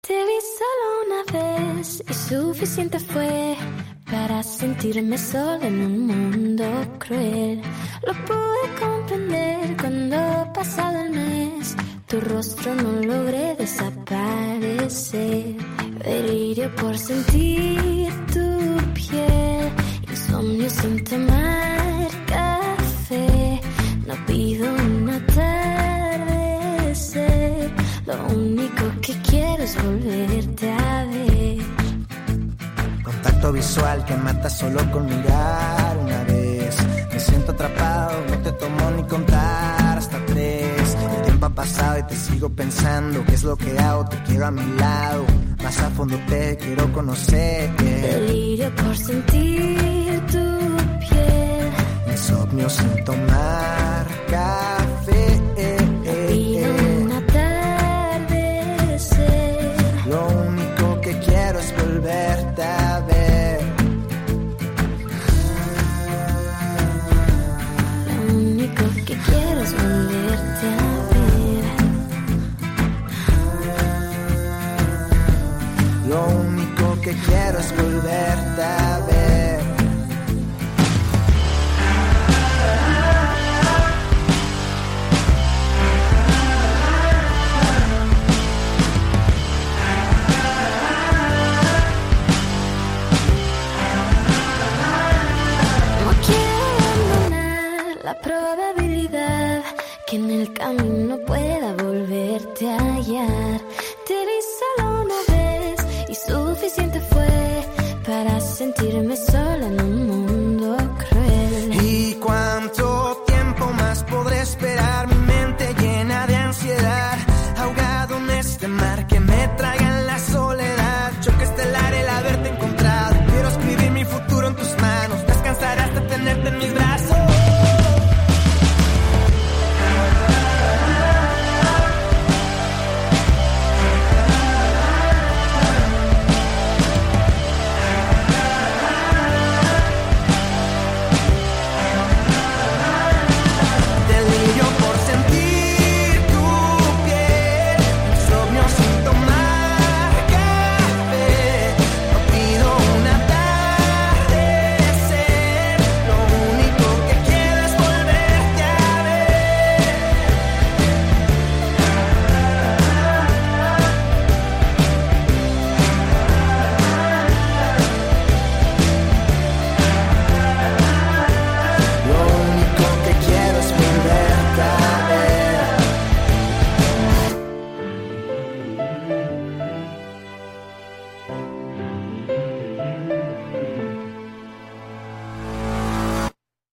Te vi solo una vez y suficiente fue para sentirme sola en un mundo cruel. Lo pude comprender cuando pasado el mes tu rostro no logré desaparecer. Delirio por sentir tu piel, insomnio sin tomar café. No pido un atardecer, lo único que quiero es volverte a ver. Contacto visual que mata solo con mirar una vez. Me siento atrapado, no te tomo ni contar hasta 3. El tiempo ha pasado y te sigo pensando. ¿Qué es lo que hago? Te quiero a mi lado. Más a fondo te quiero conocer. Delirio por sentir tu piel, insomnio sin tomar café. pido un atardecer. Lo único que quiero es volverte a ver. Lo único que quiero es volverte a ver. Lo único que quiero es volverte a ver. No quiero abandonar la probabilidad que en el camino pueda volverte a hallar. Te vi solo una vez y suficiente fue para sentirme